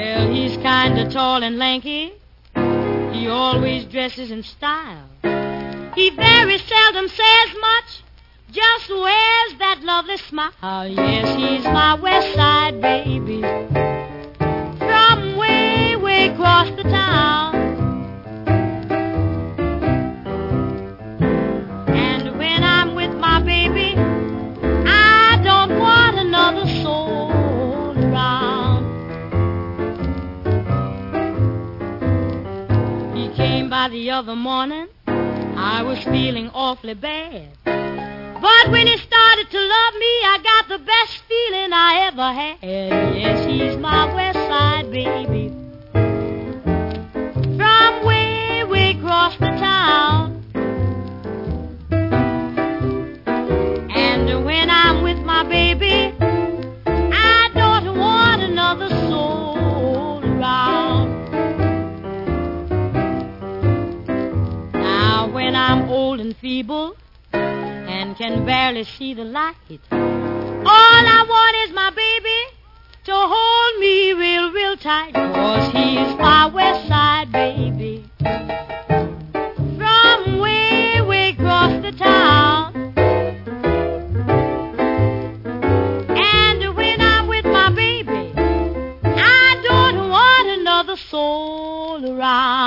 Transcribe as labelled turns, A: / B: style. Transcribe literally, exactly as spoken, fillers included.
A: Well, he's kinda tall and lanky. He always dresses in style. He very seldom says much, just wears that lovely smile. Yes, he's my West Side baby, from way, way across the town. And when I'm with my baby, I don't want another soul around. He came by the other morning, I was feeling awfully bad. But when he started to love me, I got the best feeling I ever had. Yes, he's my West Side baby, from way, way across the town. And when I'm with my baby, I don't want another soul around. Now when I'm old and feeble and can barely see the light, all I want is my baby to hold me real, real tight. 'Cause he's my West Side baby, from way, way across the town. And when I'm with my baby, I don't want another soul around.